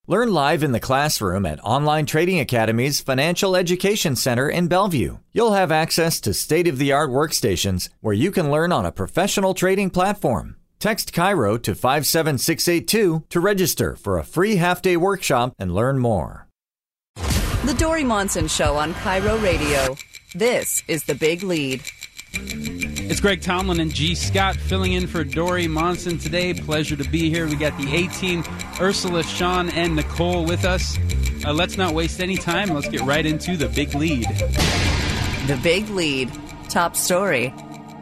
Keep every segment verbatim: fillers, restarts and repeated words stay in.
Learn live in the classroom at Online Trading Academy's Financial Education Center in Bellevue. You'll have access to state-of-the-art workstations where you can learn on a professional trading platform. Text Cairo to five seven six eight two to register for a free half-day workshop and learn more. The Dory Monson Show on Cairo Radio. This is The Big Lead. It's Greg Tomlin and G. Scott filling in for Dory Monson today. Pleasure to be here. We got the A-Team, Ursula, Sean, and Nicole with us. Uh, let's not waste any time. Let's get right into The Big Lead. The Big Lead. Top story.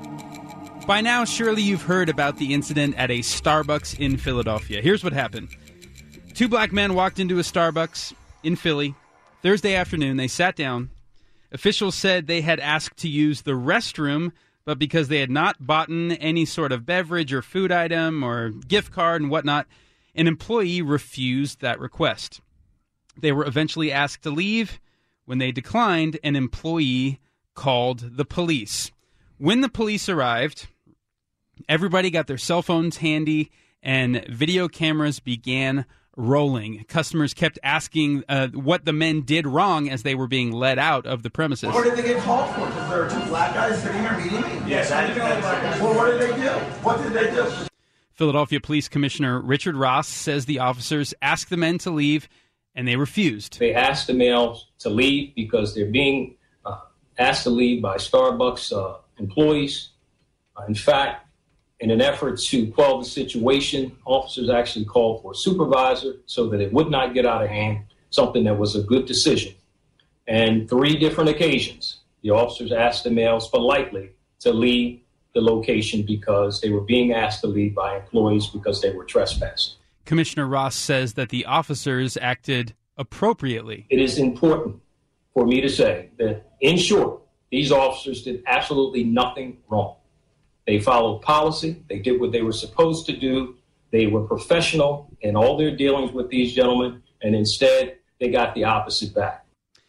By now, surely you've heard about the incident at a Starbucks in Philadelphia. Here's what happened. Two black men walked into a Starbucks in Philly Thursday afternoon. They sat down. Officials said they had asked to use the restroom, but because they had not bought any sort of beverage or food item or gift card and whatnot, an employee refused that request. They were eventually asked to leave. When they declined, an employee called the police. When the police arrived, everybody got their cell phones handy and video cameras began rolling. Customers kept asking uh, what the men did wrong as they were being led out of the premises. What did they get called for? Because there are two black guys sitting here meeting me? Yes, I did. Well, what did they do? What did they do? Philadelphia Police Commissioner Richard Ross says the officers asked the men to leave, and they refused. They asked the males to leave because they're being uh, asked to leave by Starbucks uh, employees. Uh, in fact, in an effort to quell the situation, officers actually called for a supervisor so that it would not get out of hand, something that was a good decision. And three different occasions, the officers asked the males politely to leave the location because they were being asked to leave by employees because they were trespassing. Commissioner Ross says that the officers acted appropriately. It is important for me to say that, in short, these officers did absolutely nothing wrong. They followed policy. They did what they were supposed to do. They were professional in all their dealings with these gentlemen, and instead they got the opposite back.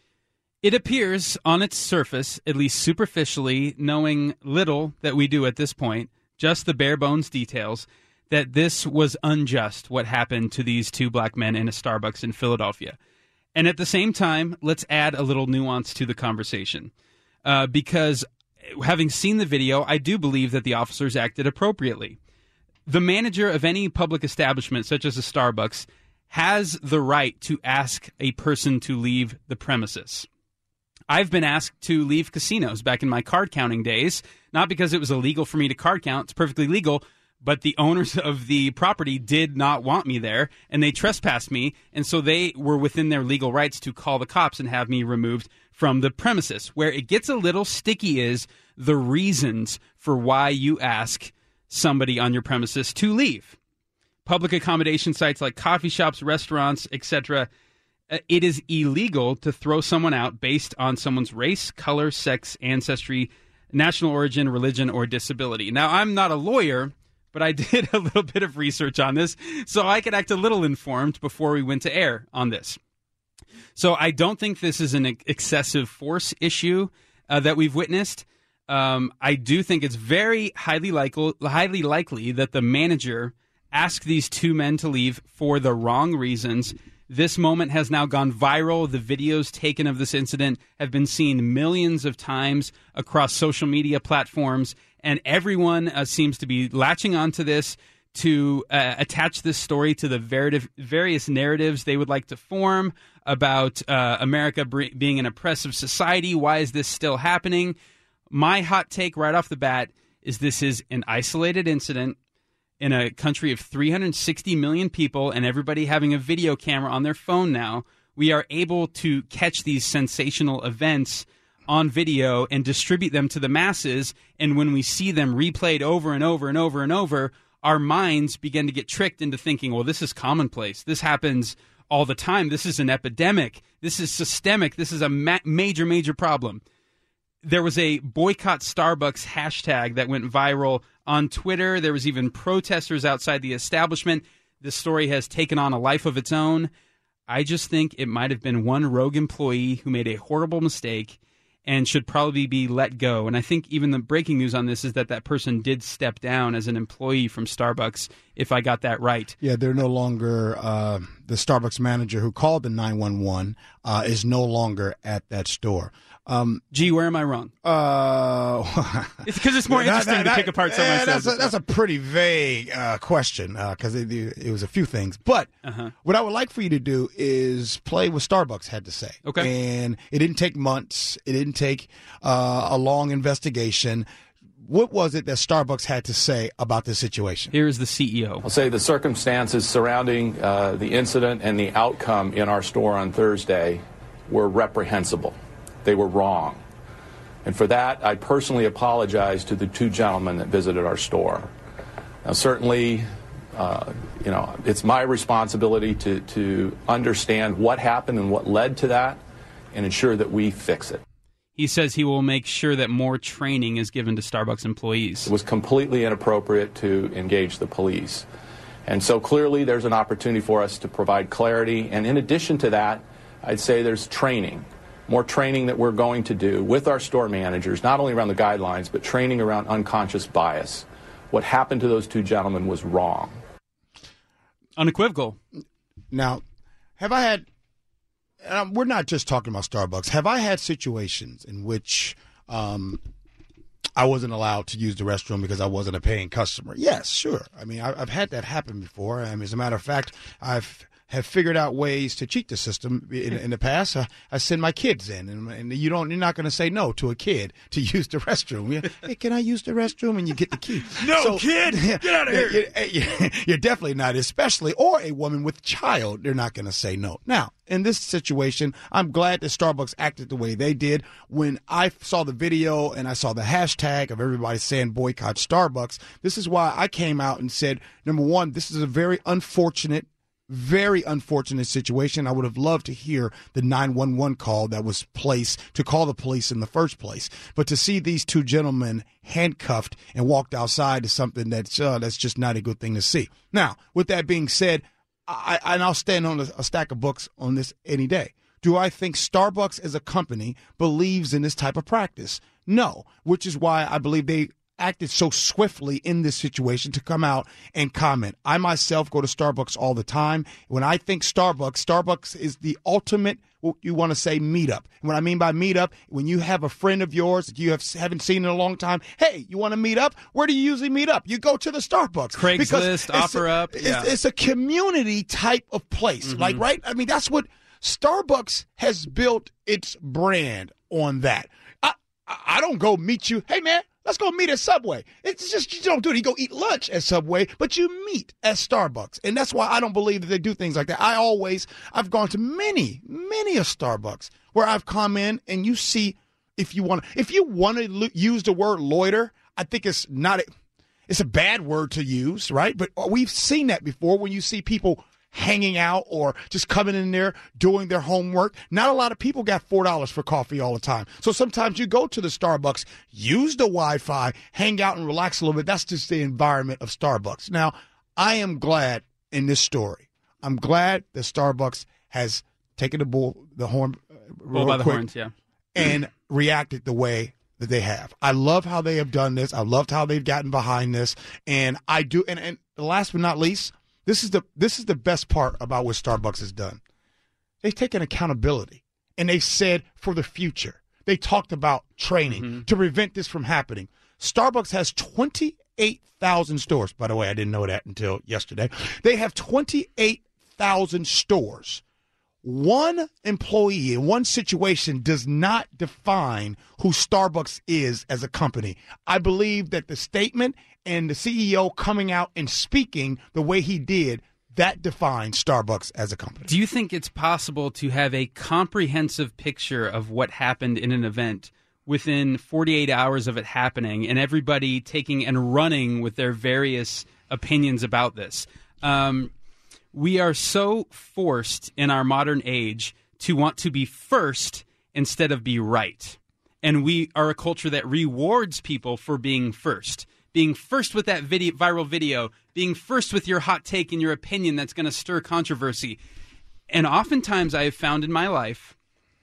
It appears on its surface, at least superficially, knowing little that we do at this point, just the bare bones details, that this was unjust, what happened to these two black men in a Starbucks in Philadelphia. And at the same time, let's add a little nuance to the conversation. Uh, because having seen the video, I do believe that the officers acted appropriately. The manager of any public establishment, such as a Starbucks, has the right to ask a person to leave the premises. I've been asked to leave casinos back in my card counting days, not because it was illegal for me to card count, it's perfectly legal, but the owners of the property did not want me there, and they trespassed me, and so they were within their legal rights to call the cops and have me removed from the premises. Where it gets a little sticky is the reasons for why you ask somebody on your premises to leave. Public accommodation sites like coffee shops, restaurants, et cetera, it is illegal to throw someone out based on someone's race, color, sex, ancestry, national origin, religion, or disability. Now, I'm not a lawyer, but I did a little bit of research on this, so I could act a little informed before we went to air on this. So I don't think this is an excessive force issue uh, that we've witnessed. Um, I do think it's very highly likely, highly likely that the manager asked these two men to leave for the wrong reasons. This moment has now gone viral. The videos taken of this incident have been seen millions of times across social media platforms, and everyone uh, seems to be latching onto this to uh, attach this story to the ver- various narratives they would like to form about uh, America br- being an oppressive society. Why is this still happening? My hot take right off the bat is this is an isolated incident in a country of three hundred sixty million people and everybody having a video camera on their phone now. We are able to catch these sensational events on video and distribute them to the masses. And when we see them replayed over and over and over and over, our minds begin to get tricked into thinking, well, this is commonplace. This happens all the time. This is an epidemic. This is systemic. This is a ma- major, major problem. There was a boycott Starbucks hashtag that went viral on Twitter. There was even protesters outside the establishment. This story has taken on a life of its own. I just think it might have been one rogue employee who made a horrible mistake, and should probably be let go. And I think even the breaking news on this is that that person did step down as an employee from Starbucks, if I got that right. Yeah, they're no longer uh, the Starbucks manager who called the nine one one uh, is no longer at that store. Um, Gee, where am I wrong? Uh, it's because it's more interesting that, that, to pick apart some yeah, of that's, a, that's a pretty vague uh, question because uh, it, it was a few things. But uh-huh. what I would like for you to do is play what Starbucks had to say. Okay. And it didn't take months. It didn't take uh, a long investigation. What was it that Starbucks had to say about this situation? Here is the C E O. I'll say the circumstances surrounding uh, the incident and the outcome in our store on Thursday were reprehensible. They were wrong. And for that, I personally apologize to the two gentlemen that visited our store. Now, certainly, uh, you know, it's my responsibility to, to understand what happened and what led to that and ensure that we fix it. He says he will make sure that more training is given to Starbucks employees. It was completely inappropriate to engage the police. And so clearly there's an opportunity for us to provide clarity. And in addition to that, I'd say there's training. More training that we're going to do with our store managers, not only around the guidelines, but training around unconscious bias. What happened to those two gentlemen was wrong. Unequivocal. Now, have I had, and we're not just talking about Starbucks, have I had situations in which um, I wasn't allowed to use the restroom because I wasn't a paying customer? Yes, sure. I mean, I, I've had that happen before. I mean, as a matter of fact, I've have figured out ways to cheat the system in, in the past. I, I send my kids in, and, and you don't, you're not going to say no to a kid to use the restroom. You, hey, can I use the restroom? And you get the key. No, so, kid, get out of here. You're, you're definitely not, especially, or a woman with child, they're not going to say no. Now, in this situation, I'm glad that Starbucks acted the way they did. When I saw the video and I saw the hashtag of everybody saying boycott Starbucks, this is why I came out and said, number one, this is a very unfortunate Very unfortunate situation. I would have loved to hear the nine one one call that was placed to call the police in the first place. But to see these two gentlemen handcuffed and walked outside is something that's uh, that's just not a good thing to see. Now, with that being said, I, I, and I'll stand on a, a stack of books on this any day. Do I think Starbucks as a company believes in this type of practice? No, which is why I believe they acted so swiftly in this situation to come out and comment. I myself go to Starbucks all the time. When I think Starbucks, Starbucks is the ultimate, what you want to say, meetup. And what I mean by meetup, when you have a friend of yours that you have, haven't seen in a long time, hey, you want to meet up? Where do you usually meet up? You go to the Starbucks. Craigslist, OfferUp. It's, yeah. it's a community type of place. Mm-hmm. Like, right? I mean, that's what Starbucks has built its brand on that. I, I don't go meet you. Hey, man. Let's go meet at Subway. It's just, you don't do it. You go eat lunch at Subway, but you meet at Starbucks. And that's why I don't believe that they do things like that. I always, I've gone to many, many a Starbucks where I've come in and you see, if you want to, if you want to lo- use the word loiter, I think it's not, a, it's a bad word to use, right? But we've seen that before when you see people hanging out or just coming in there doing their homework. Not a lot of people got four dollars for coffee all the time. So sometimes you go to the Starbucks, use the Wi-Fi, hang out and relax a little bit. That's just the environment of Starbucks. Now, I am glad in this story. I'm glad that Starbucks has taken the bull, the horn, uh, bull by the horns, yeah, and reacted the way that they have. I love how they have done this. I loved how they've gotten behind this. And I do, and, and last but not least, This is the this is the best part about what Starbucks has done. They've taken accountability, and they said for the future. They talked about training mm-hmm. to prevent this from happening. Starbucks has twenty-eight thousand stores. By the way, I didn't know that until yesterday. They have twenty-eight thousand stores. One employee in one situation does not define who Starbucks is as a company. I believe that the statement and the C E O coming out and speaking the way he did, that defines Starbucks as a company. Do you think it's possible to have a comprehensive picture of what happened in an event within forty-eight hours of it happening and everybody taking and running with their various opinions about this? Um, we are so forced in our modern age to want to be first instead of be right. And we are a culture that rewards people for being first. Being first with that video, viral video, being first with your hot take and your opinion that's going to stir controversy. And oftentimes I have found in my life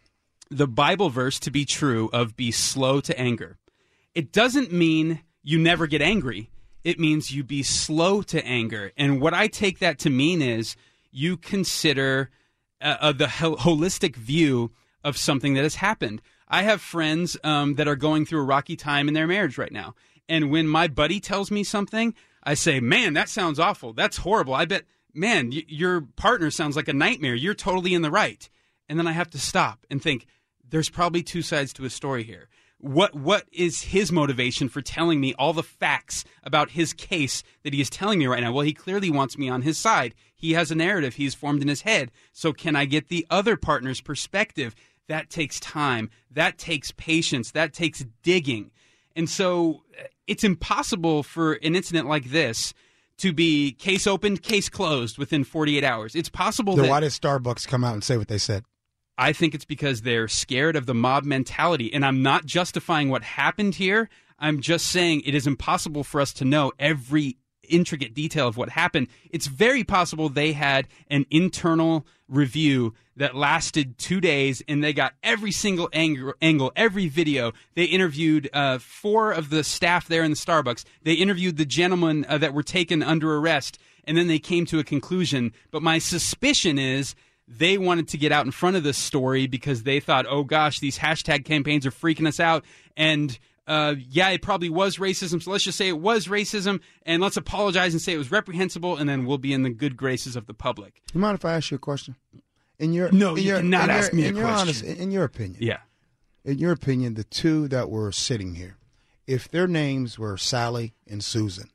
the Bible verse to be true of be slow to anger. It doesn't mean you never get angry. It means you be slow to anger. And what I take that to mean is you consider uh, uh, the ho- holistic view of something that has happened. I have friends um, that are going through a rocky time in their marriage right now. And when my buddy tells me something, I say, man, that sounds awful. That's horrible. I bet, man, y- your partner sounds like a nightmare. You're totally in the right. And then I have to stop and think, there's probably two sides to a story here. What What is his motivation for telling me all the facts about his case that he is telling me right now? Well, he clearly wants me on his side. He has a narrative he's formed in his head. So can I get the other partner's perspective? That takes time. That takes patience. That takes digging. And so it's impossible for an incident like this to be case opened, case closed within forty-eight hours. It's possible then that... why did Starbucks come out and say what they said? I think it's because they're scared of the mob mentality. And I'm not justifying what happened here. I'm just saying it is impossible for us to know every intricate detail of what happened. It's very possible they had an internal review that lasted two days and they got every single ang- angle, every video. They interviewed uh, four of the staff there in the Starbucks. They interviewed the gentlemen uh, that were taken under arrest, and then they came to a conclusion. But my suspicion is they wanted to get out in front of this story because they thought, oh gosh, these hashtag campaigns are freaking us out. And uh, yeah, it probably was racism. So let's just say it was racism and let's apologize and say it was reprehensible. And then we'll be in the good graces of the public. You mind if I ask you a question? In your No, in you your, cannot in ask your, me a in your question. Honest, in your opinion. Yeah. In your opinion, the two that were sitting here, if their names were Sally and Susan,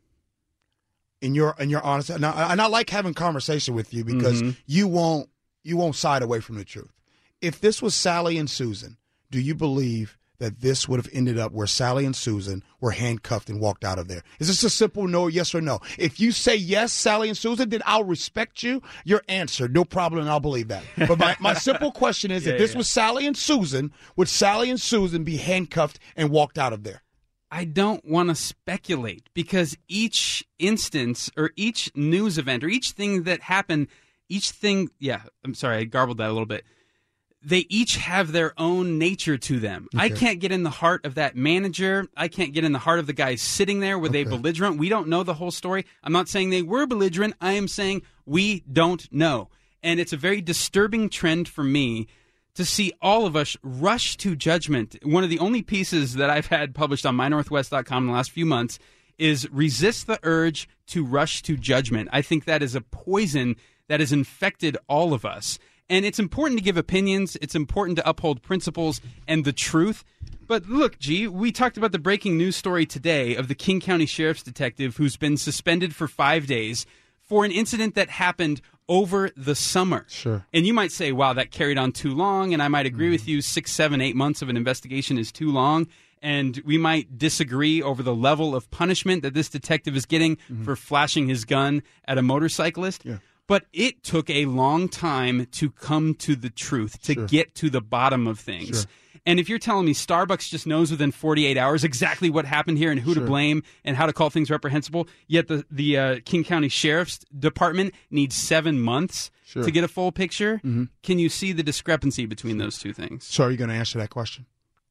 in your in your honest, and I, and I like having conversation with you because Mm-hmm. you won't you won't side away from the truth. If this was Sally and Susan, do you believe that this would have ended up where Sally and Susan were handcuffed and walked out of there? Is this a simple no, yes or no? If you say yes, Sally and Susan, then I'll respect you. Your answer, no problem, and I'll believe that. But my, my simple question is, Yeah, if this yeah. was Sally and Susan, would Sally and Susan be handcuffed and walked out of there? I don't want to speculate because each instance or each news event or each thing that happened, each thing, yeah, I'm sorry, I garbled that a little bit. They each have their own nature to them. Okay. I can't get in the heart of that manager. I can't get in the heart of the guy sitting there. Were they Okay. belligerent? We don't know the whole story. I'm not saying they were belligerent. I am saying we don't know. And it's a very disturbing trend for me to see all of us rush to judgment. One of the only pieces that I've had published on my northwest dot com in the last few months is resist the urge to rush to judgment. I think that is a poison that has infected all of us. And it's important to give opinions. It's important to uphold principles and the truth. But look, G, we talked about the breaking news story today of the King County Sheriff's detective who's been suspended for five days for an incident that happened over the summer. Sure. And you might say, wow, that carried on too long. And I might agree mm. with you. Six, seven, eight months of an investigation is too long. And we might disagree over the level of punishment that this detective is getting mm-hmm. for flashing his gun at a motorcyclist. Yeah. But it took a long time to come to the truth, to Sure. get to the bottom of things. Sure. And if you're telling me Starbucks just knows within forty-eight hours exactly what happened here and who Sure. to blame and how to call things reprehensible, yet the, the uh, King County Sheriff's Department needs seven months Sure. to get a full picture, Mm-hmm. can you see the discrepancy between those two things? So are you going to answer that question?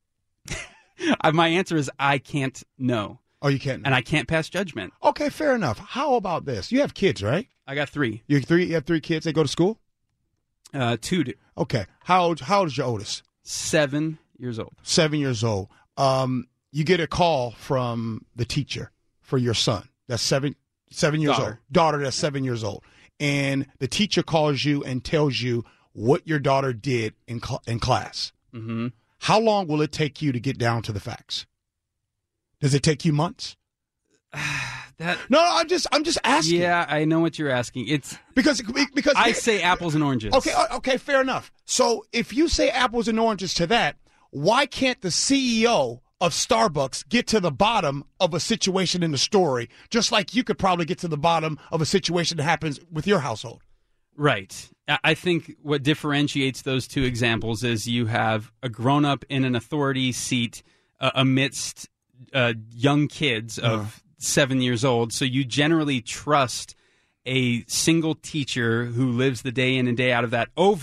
Uh, My answer is I can't know, Oh, you can't. and I can't pass judgment. Okay, fair enough. How about this? You have kids, right? I got three. You have three. You have three kids. They go to school. Uh, two to Okay. How old? How old is your oldest? seven years old. Seven years old. Um, you get a call from the teacher for your son. That's seven. Seven years Daughter. old. Daughter. That's seven years old. And the teacher calls you and tells you what your daughter did in cl- in class. Mm-hmm. How long will it take you to get down to the facts? Does it take you months? That No, no, I'm just I'm just asking. yeah, I know what you're asking. It's Because because I say apples and oranges. Okay, uh, okay, fair enough. So if you say apples and oranges to that, why can't the C E O of Starbucks get to the bottom of a situation in the story, just like you could probably get to the bottom of a situation that happens with your household? Right. I I think what differentiates those two examples is you have a grown-up in an authority seat uh, amidst uh, young kids of Uh. seven years old. So you generally trust a single teacher who lives the day in and day out of that over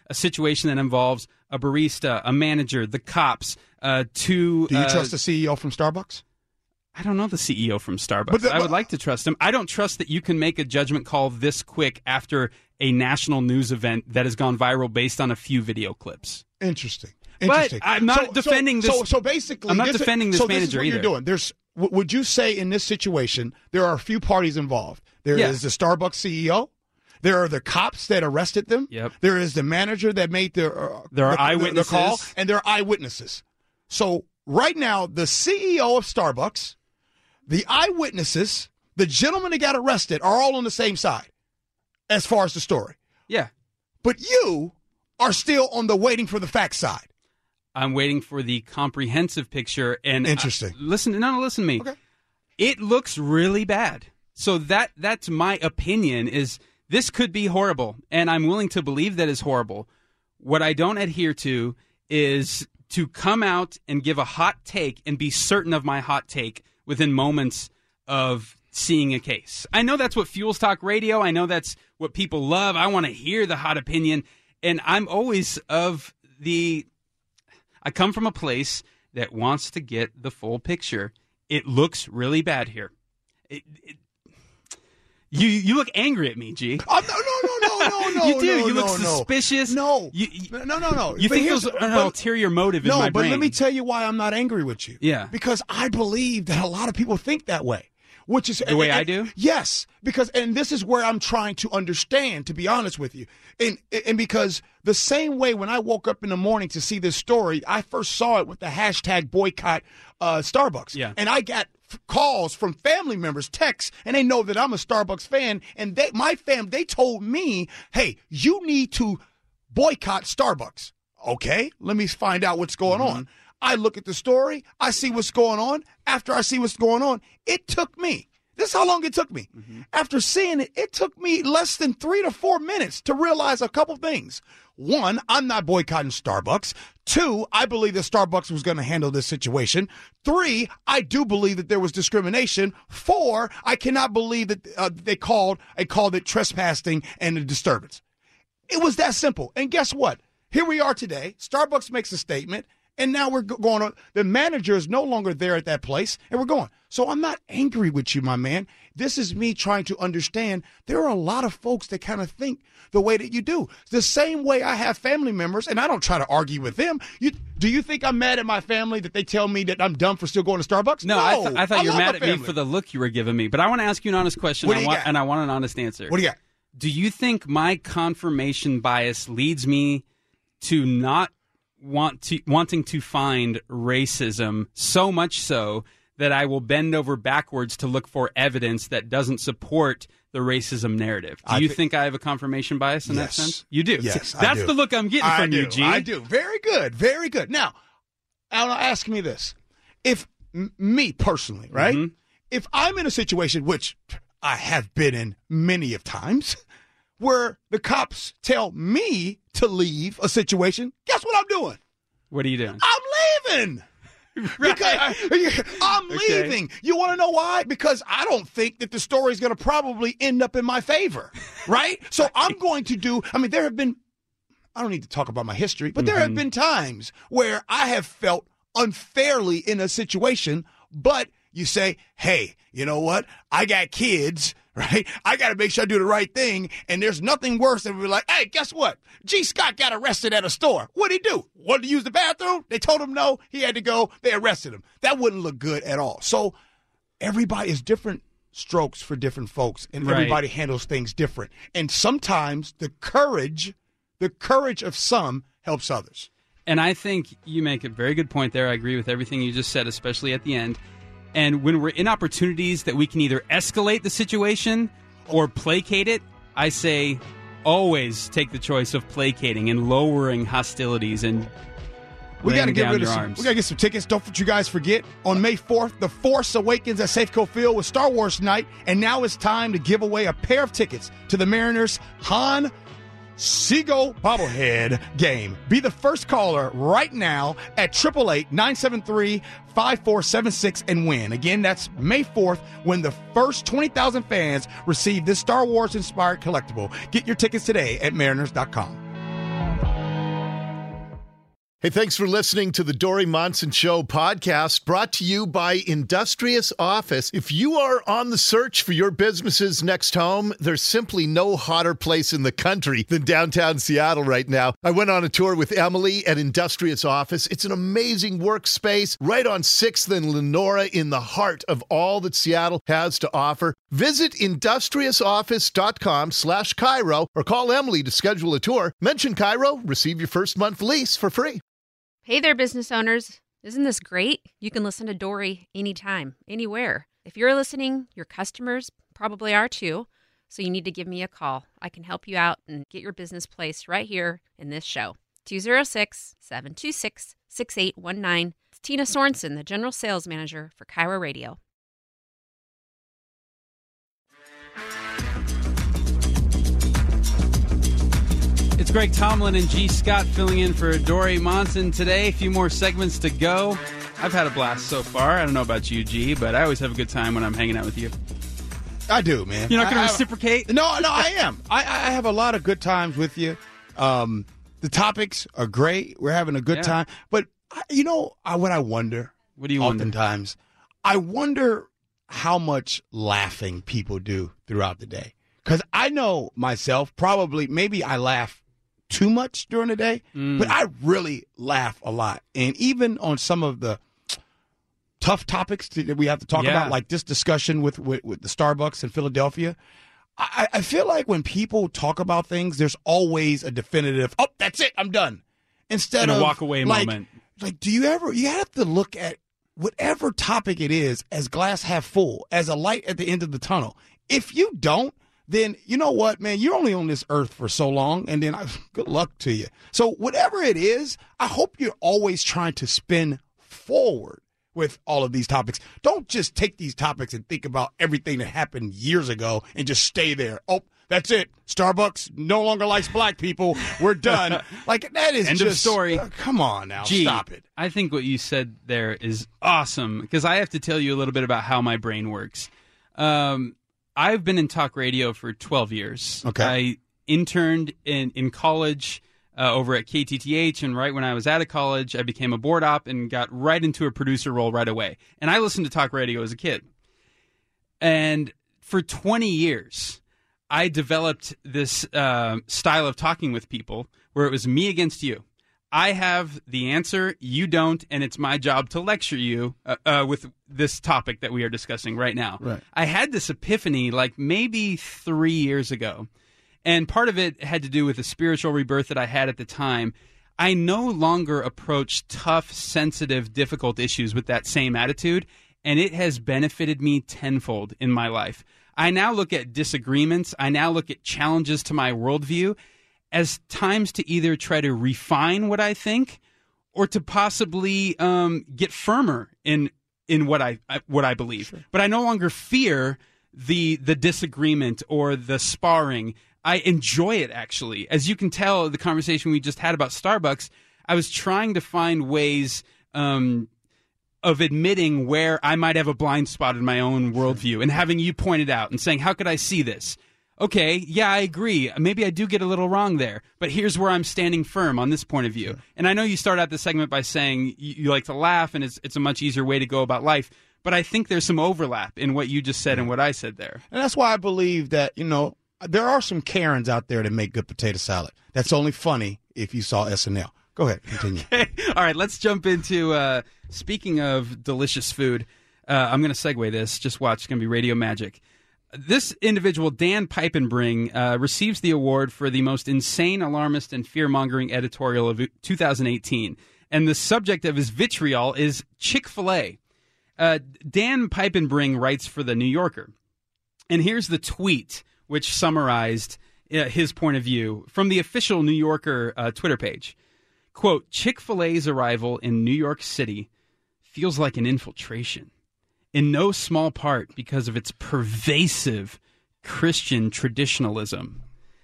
a situation that involves a barista, a manager, the cops, uh, two... Do you uh, trust the C E O from Starbucks? I don't know the C E O from Starbucks. But the, I would like to trust him. I don't trust that you can make a judgment call this quick after a national news event that has gone viral based on a few video clips. Interesting. Interesting. But I'm not so, defending so, this. So, so basically, I'm not this, defending this so manager this is what either. You're doing. There's, would you say in this situation there are a few parties involved? There yeah. is the Starbucks C E O. There are the cops that arrested them. Yep. There is the manager that made the uh, there are the, eyewitnesses. The call, and there are eyewitnesses. So right now, the C E O of Starbucks, the eyewitnesses, the gentleman that got arrested are all on the same side as far as the story. Yeah. But you are still on the waiting for the facts side. I'm waiting for the comprehensive picture. And Interesting. I, listen, no, no, listen to me. Okay. It looks really bad. So that that's my opinion is this could be horrible. And I'm willing to believe that is horrible. What I don't adhere to is to come out and give a hot take and be certain of my hot take within moments of seeing a case. I know that's what fuels talk radio. I know that's what people love. I want to hear the hot opinion. And I'm always of the... I come from a place that wants to get the full picture. It looks really bad here. It, it, you you look angry at me, G. Oh, no, no, no, no, no, you do. no, you look no, suspicious. No, you, you, no, no, no. You but think there's an but, ulterior motive in no, my but brain. let me tell you why I'm not angry with you. Yeah. Because I believe that a lot of people think that way. Which is the way and, I do? Yes, because and this is where I'm trying to understand, to be honest with you. And and because the same way when I woke up in the morning to see this story, I first saw it with the hashtag boycott uh, Starbucks. Yeah. And I got f- calls from family members, texts, and they know that I'm a Starbucks fan. And they, my fam, they told me, hey, you need to boycott Starbucks. Okay, let me find out what's going mm-hmm. on. I look at the story. I see what's going on. After I see what's going on, it took me. This is how long it took me. Mm-hmm. After seeing it, it took me less than three to four minutes to realize a couple things. One, I'm not boycotting Starbucks. Two, I believe that Starbucks was going to handle this situation. Three, I do believe that there was discrimination. Four, I cannot believe that uh, they called, they called it trespassing and a disturbance. It was that simple. And guess what? Here we are today. Starbucks makes a statement. And now we're going on. The manager is no longer there at that place, and we're going. So I'm not angry with you, my man. This is me trying to understand there are a lot of folks that kind of think the way that you do. The same way I have family members, and I don't try to argue with them. You, do you think I'm mad at my family that they tell me that I'm dumb for still going to Starbucks? No, no I, th- I thought I you were mad at family. me for the look you were giving me. But I want to ask you an honest question, What do I you want, got? and I want an honest answer. What do you got? Do you think my confirmation bias leads me to not want to wanting to find racism so much so that I will bend over backwards to look for evidence that doesn't support the racism narrative? Do I you th- think I have a confirmation bice in Yes. that sense? You do. Yes, See, I that's do. the look I'm getting I from do. you, G. I do. Very good. Very good. Now, Al, ask me this. If m- me personally, right? Mm-hmm. If I'm in a situation, which I have been in many of times, where the cops tell me to leave a situation, guess what I'm doing? What are you doing? I'm leaving. Right. Because I'm Okay. leaving. You want to know why? Because I don't think that the story is going to probably end up in my favor, right? So I'm going to do, I mean, there have been, I don't need to talk about my history, but there Mm-hmm. have been times where I have felt unfairly in a situation, but you say, hey, you know what? I got kids, right? I got to make sure I do the right thing. And there's nothing worse than be like, hey, guess what? G. Scott got arrested at a store. What'd he do? Wanted to use the bathroom? They told him no. He had to go. They arrested him. That wouldn't look good at all. So everybody is different strokes for different folks, and Right. everybody handles things different. And sometimes the courage, the courage of some helps others. And I think you make a very good point there. I agree with everything you just said, especially at the end. And when we're in opportunities that we can either escalate the situation or placate it, I say always take the choice of placating and lowering hostilities and We got to laying get down rid of your some. arms. We got to get some tickets. Don't you guys forget, on May fourth, The Force Awakens at Safeco Field with Star Wars Night. And now it's time to give away a pair of tickets to the Mariners Han Solo bobblehead game. Be the first caller right now at eight eight eight, nine seven three, five four seven six and win. Again, that's May fourth when the first twenty thousand fans receive this Star Wars-inspired collectible. Get your tickets today at mariners dot com. Hey, thanks for listening to the Dory Monson Show podcast, brought to you by Industrious Office. If you are on the search for your business's next home, there's simply no hotter place in the country than downtown Seattle right now. I went on a tour with Emily at Industrious Office. It's an amazing workspace right on sixth and Lenora in the heart of all that Seattle has to offer. Visit industriousoffice.com slash Cairo or call Emily to schedule a tour. Mention Cairo, receive your first month lease for free. Hey there, business owners. Isn't this great? You can listen to Dory anytime, anywhere. If you're listening, your customers probably are too, so you need to give me a call. I can help you out and get your business placed right here in this show. two oh six, seven two six, six eight one nine. It's Tina Sorensen, the General Sales Manager for Cairo Radio. It's Greg Tomlin and G. Scott filling in for Dory Monson today. A few more segments to go. I've had a blast so far. I don't know about you, G, but I always have a good time when I'm hanging out with you. I do, man. You're not going to I, reciprocate? I, no, no, I am. I, I have a lot of good times with you. Um, the topics are great. We're having a good Yeah. time. But, you know, I, what I wonder, What do you wonder? oftentimes, I wonder how much laughing people do throughout the day. Because I know myself, probably, maybe I laugh too much during the day, Mm. but I really laugh a lot. And even on some of the tough topics that we have to talk Yeah. about, like this discussion with, with, with the Starbucks in Philadelphia, I, I feel like when people talk about things, there's always a definitive, oh, that's it, I'm done. Instead And a of walk-away like, moment. Like, do you ever, you have to look at whatever topic it is as glass half full, as a light at the end of the tunnel. If you don't, then you know what, man, you're only on this earth for so long, and then I, good luck to you. So whatever it is, I hope you're always trying to spin forward with all of these topics. Don't just take these topics and think about everything that happened years ago and just stay there. Oh, that's it. Starbucks no longer likes black people. We're done. Like, that is End just... of story. Uh, come on now. Gee, Stop it. I think what you said there is awesome, because I have to tell you a little bit about how my brain works. Um, I've been in talk radio for twelve years. Okay. I interned in, in college uh, over at K T T H, and right when I was out of college, I became a board op and got right into a producer role right away. And I listened to talk radio as a kid. And for twenty years, I developed this uh, style of talking with people where it was me against you. I have the answer, you don't, and it's my job to lecture you uh, uh, with this topic that we are discussing right now. Right. I had this epiphany like maybe three years ago, and part of it had to do with the spiritual rebirth that I had at the time. I no longer approach tough, sensitive, difficult issues with that same attitude, and it has benefited me tenfold in my life. I now look at disagreements, I now look at challenges to my worldview as times to either try to refine what I think or to possibly um, get firmer in in what I what I believe. Sure. But I no longer fear the the disagreement or the sparring. I enjoy it, actually. As you can tell, the conversation we just had about Starbucks, I was trying to find ways um, of admitting where I might have a blind spot in my own worldview and having you point it out and saying, how could I see this? Okay, yeah, I agree. Maybe I do get a little wrong there, but here's where I'm standing firm on this point of view. Sure. And I know you start out the segment by saying you, you like to laugh and it's it's a much easier way to go about life, but I think there's some overlap in what you just said and what I said there. And that's why I believe that, you know, there are some Karens out there that make good potato salad. That's only funny if you saw S N L. Go ahead, continue. Okay. All right, let's jump into, uh, speaking of delicious food, uh, I'm going to segue this. Just watch. It's going to be radio magic. This individual, Dan Piepenbring, uh, receives the award for the most insane, alarmist, and fear-mongering editorial of two thousand eighteen. And the subject of his vitriol is Chick-fil-A. Uh, Dan Piepenbring writes for The New Yorker. And here's the tweet which summarized uh, his point of view from the official New Yorker uh, Twitter page. Quote, Chick-fil-A's arrival in New York City feels like an infiltration, in no small part because of its pervasive Christian traditionalism.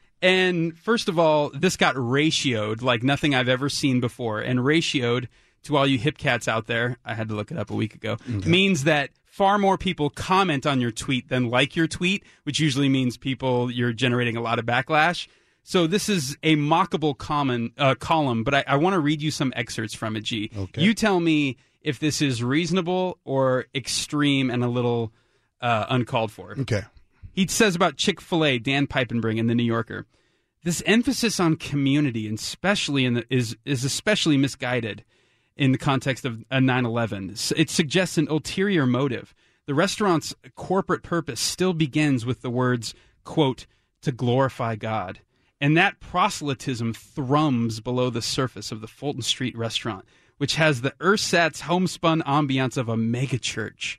And first of all, this got ratioed like nothing I've ever seen before. And ratioed, to all you hip cats out there, I had to look it up a week ago, okay. means that far more people comment on your tweet than like your tweet, which usually means people, you're generating a lot of backlash. So this is a mockable common, uh, column, but I, I want to read you some excerpts from it, G. Okay. You tell me if this is reasonable or extreme and a little uh, uncalled for. Okay. He says about Chick-fil-A, Dan Piepenbring in The New Yorker, this emphasis on community, and especially in the, is is especially misguided in the context of a nine eleven. It suggests an ulterior motive. The restaurant's corporate purpose still begins with the words, quote, to glorify God. And that proselytism thrums below the surface of the Fulton Street restaurant, which has the ersatz homespun ambiance of a megachurch.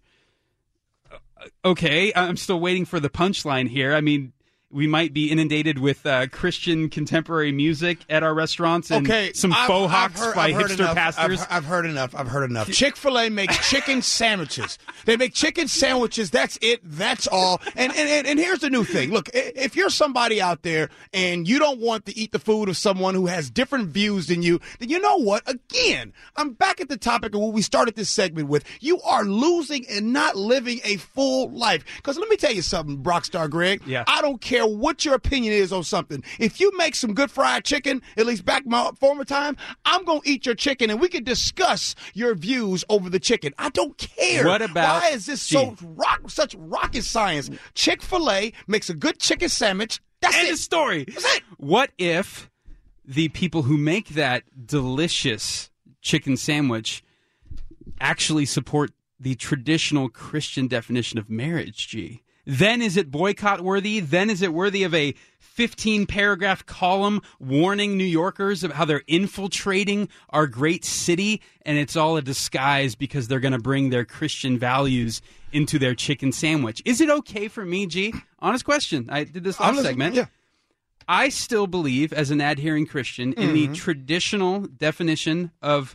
Okay, I'm still waiting for the punchline here. I mean, we might be inundated with uh, Christian contemporary music at our restaurants and okay, some I've, faux hawks I've heard, by I've heard hipster enough. pastors. I've, I've heard enough. I've heard enough. Chick-fil-A makes chicken sandwiches. They make chicken sandwiches. That's it. That's all. And, and and here's the new thing. Look, if you're somebody out there and you don't want to eat the food of someone who has different views than you, then you know what? Again, I'm back at the topic of what we started this segment with. You are losing and not living a full life. Because let me tell you something, Brockstar Greg. Yeah. I don't care what your opinion is on something. If you make some good fried chicken, at least back my former time, I'm going to eat your chicken and we can discuss your views over the chicken. I don't care. What about... Why is this so rock, such rocket science? Chick-fil-A makes a good chicken sandwich. That's End it. of story. That's it. What if the people who make that delicious chicken sandwich actually support the traditional Christian definition of marriage, G? Then is it boycott worthy? Then is it worthy of a fifteen paragraph column warning New Yorkers of how they're infiltrating our great city, and it's all a disguise because they're going to bring their Christian values into their chicken sandwich? Is it okay for me, G? Honest question. I did this last segment. Yeah. I still believe, as an adhering Christian, in Mm-hmm. the traditional definition of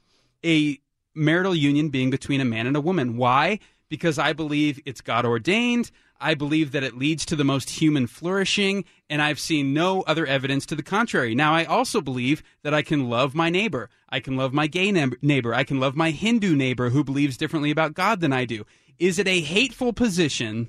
a marital union being between a man and a woman. Why? Because I believe it's God ordained. I believe that it leads to the most human flourishing, and I've seen no other evidence to the contrary. Now, I also believe that I can love my neighbor. I can love my gay neighbor. I can love my Hindu neighbor who believes differently about God than I do. Is it a hateful position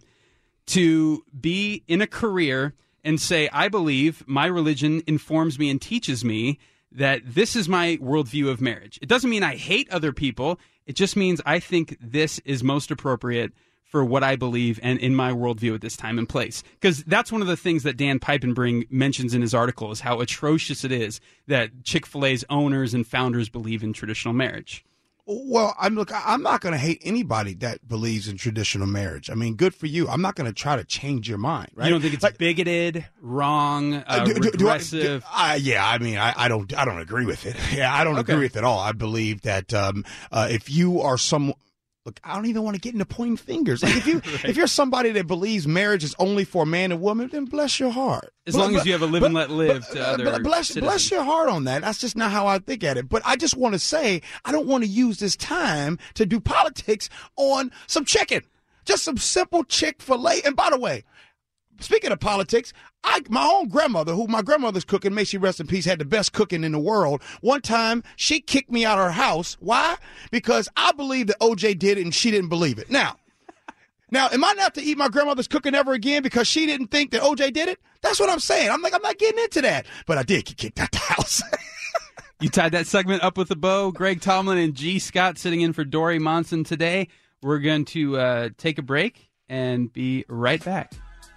to be in a career and say, I believe my religion informs me and teaches me that this is my worldview of marriage? It doesn't mean I hate other people. It just means I think this is most appropriate for what I believe and in my worldview at this time and place. Because that's one of the things that Dan Piepenbring mentions in his article, is how atrocious it is that Chick-fil-A's owners and founders believe in traditional marriage. Well, I'm look. I'm not going to hate anybody that believes in traditional marriage. I mean, good for you. I'm not going to try to change your mind. Right? You don't think it's like, bigoted, wrong, uh, do, do, regressive? Do I, do, uh, yeah, I mean, I, I don't. I don't agree with it. Yeah, I don't Okay. agree with it at all. I believe that um, uh, if you are some. Look, I don't even want to get into pointing fingers. Like if you Right. if you're somebody that believes marriage is only for a man and woman, then bless your heart. As But- long as but- you have a live but- and let live but- to uh, other but bless citizens. bless your heart on that. That's just not how I think at it. But I just want to say I don't want to use this time to do politics on some chicken. Just some simple Chick-fil-A. And by the way, speaking of politics, I my own grandmother, who my grandmother's cooking, may she rest in peace, had the best cooking in the world. One time, she kicked me out of her house. Why? Because I believe that O J did it and she didn't believe it. Now, now, am I not to eat my grandmother's cooking ever again because she didn't think that O J did it? That's what I'm saying. I'm like, I'm not getting into that. But I did get kicked out the house. You tied that segment up with a bow. Greg Tomlin and G. Scott sitting in for Dory Monson today. We're going to uh, take a break and be right back.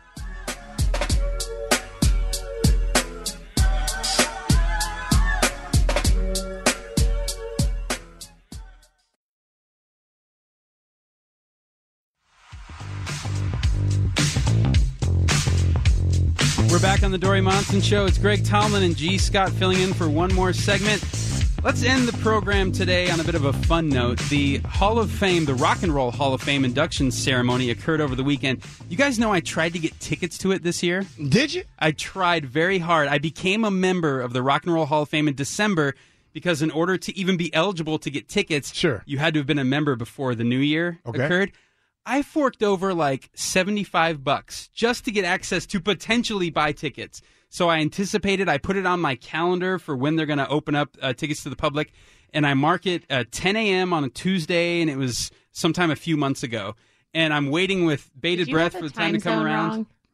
We're back on the Dory Monson Show. It's Greg Tomlin and G. Scott filling in for one more segment. Let's end the program today on a bit of a fun note. The Hall of Fame, the Rock and Roll Hall of Fame induction ceremony occurred over the weekend. You guys know I tried to get tickets to it this year. Did you? I tried very hard. I became a member of the Rock and Roll Hall of Fame in December because in order to even be eligible to get tickets, Sure. you had to have been a member before the new year Okay. occurred. I forked over like seventy-five bucks just to get access to potentially buy tickets. So I anticipated, I put it on my calendar for when they're going to open up uh, tickets to the public, and I mark it at ten a.m. on a Tuesday, and it was sometime a few months ago. And I'm waiting with bated Did you breath have for the the time to time come zone around. wrong?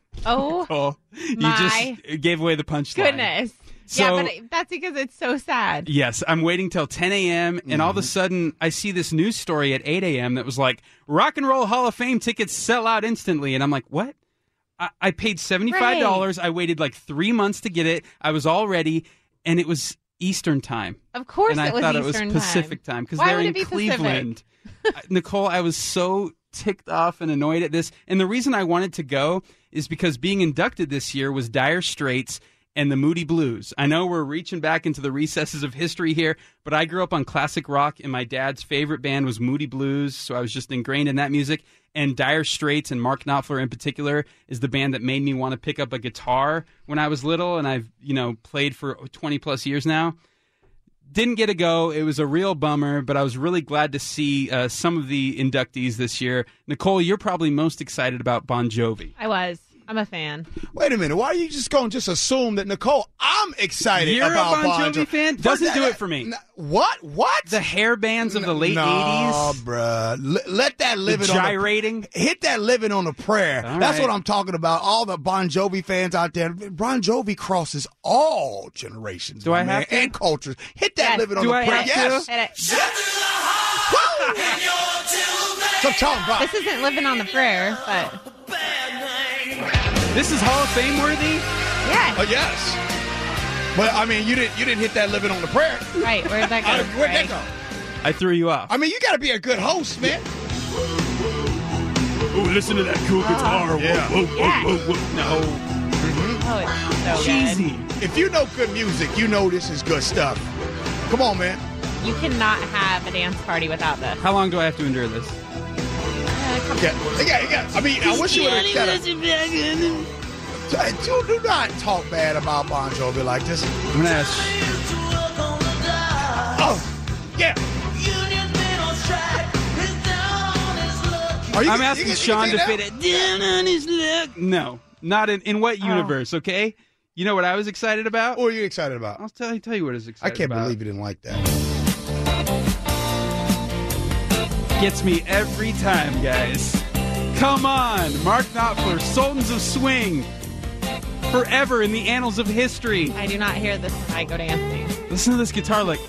Oh, oh you my just gave away the punchline. Goodness. So, yeah, but it, that's because it's so sad. Yes, I'm waiting till ten a.m. and Mm-hmm. all of a sudden I see this news story at eight a.m. that was like, Rock and Roll Hall of Fame tickets sell out instantly. And I'm like, what? I, I paid seventy-five dollars. Right. I waited like three months to get it. I was all ready, and it was Eastern time. Of course and it I was thought Eastern it was Pacific time because Why they're would in it be Cleveland. Uh, Nicole, I was so ticked off and annoyed at this. And the reason I wanted to go is because being inducted this year was Dire Straits and the Moody Blues. I know we're reaching back into the recesses of history here, but I grew up on classic rock, and my dad's favorite band was Moody Blues, so I was just ingrained in that music. And Dire Straits, and Mark Knopfler in particular, is the band that made me want to pick up a guitar when I was little, and I've, you know, played for twenty plus years now. Didn't get to go. It was a real bummer, but I was really glad to see uh, some of the inductees this year. Nicole, you're probably most excited about Bon Jovi. I was. I'm a fan. Wait a minute. Why are you just going to just assume that, Nicole, I'm excited You're about a Bon Jovi fan? Doesn't that, do it for me. N- what? What? The hair bands of the late no, eighties. bruh. L- let that live The it on gyrating. the, hit that living on a prayer. All That's right. what I'm talking about. All the Bon Jovi fans out there. Bon Jovi crosses all generations. Do my I man, have to? and cultures. Hit that Yes. living on Do the I prayer. have yes. to? And it- Woo! That's what I'm talking about. This isn't living on the prayer, but This is Hall of Fame worthy? yeah. Oh, yes. But I mean, you didn't you didn't hit that living on the prayer. Right, where'd that go? Uh, Where'd that Right. go? I threw you off. I mean, you got to be a good host, man. Oh, listen to that cool guitar. Yeah. Whoa, whoa, Yeah. whoa, whoa, whoa. No. Oh, it's so Cheesy. good. If you know good music, you know this is good stuff. Come on, man. You cannot have a dance party without this. How long do I have to endure this? Yeah, yeah, yeah. I mean, I wish you would have shut up. Do, do not talk bad about Bon Jovi like this. I'm going to ask. Oh, yeah. Are you, I'm you asking can- you Sean can to say fit that? it down on his luck. No, not in, in what Oh. universe, okay? You know what I was excited about? What are you excited about? I'll tell you, tell you what I was I excited can't about. believe you didn't like that. Gets me every time, guys. Come on, Mark Knopfler, Sultans of Swing. Forever in the annals of history. I do not hear this when I go dancing. Listen to this guitar lick.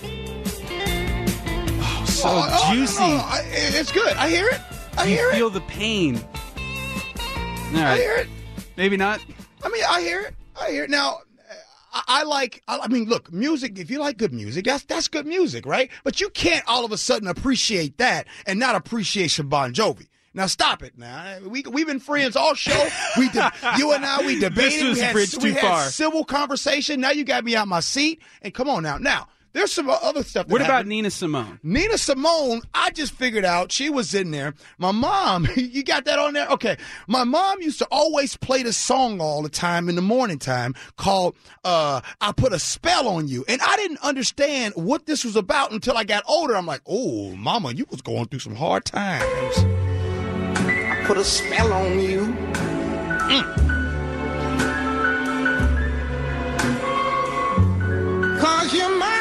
Oh, so Oh, oh, juicy. oh, I- it's good. I hear it. I you hear feel it. the pain. All I right. hear it. Maybe not. I mean, I hear it. I hear it. Now, I, I like, I, I mean, look, music, if you like good music, that's that's good music, right? But you can't all of a sudden appreciate that and not appreciate some Bon Jovi. Now, stop it now. We, we've been friends all show. We de- You and I, we debated. This was we a had, bridge we too had far. civil conversation. Now you got me out my seat. And come on now. Now, there's some other stuff that What about happened. Nina Simone? Nina Simone, I just figured out she was in there. My mom, you got that on there? Okay. My mom used to always play this song all the time in the morning time called uh, I Put a Spell on You. And I didn't understand what this was about until I got older. I'm like, oh, mama, you was going through some hard times. I put a spell on you. Mm. Cause you're mine.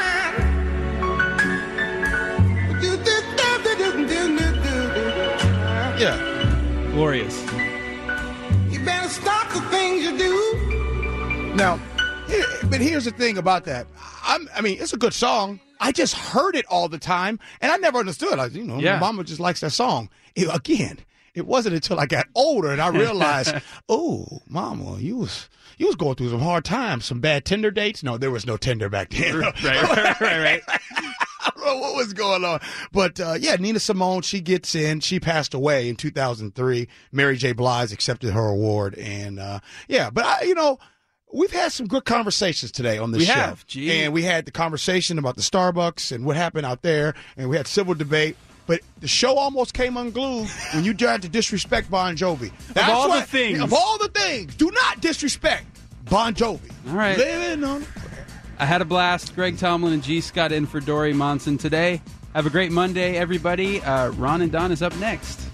Yeah. Glorious. You better stop the things you do. Now, here, but here's the thing about that. I'm, I mean, it's a good song. I just heard it all the time, and I never understood. I, you know, Yeah. my mama just likes that song. It, again, it wasn't until I got older and I realized, oh, mama, you was you was going through some hard times, some bad Tinder dates. No, there was no Tinder back then. right, right, right, right. I don't know what was going on. But, uh, yeah, Nina Simone, she gets in. She passed away in two thousand three. Mary J. Blige accepted her award. And, uh, yeah, but, I, you know, we've had some good conversations today on this We show. have, gee. And we had the conversation about the Starbucks and what happened out there. And we had civil debate. But the show almost came unglued when you tried to disrespect Bon Jovi. That's all the what- things. Of all the things, do not disrespect Bon Jovi. All right. Living on I had a blast. Greg Tomlin and G. Scott in for Dory Monson today. Have a great Monday, everybody. Uh, Ron and Don is up next.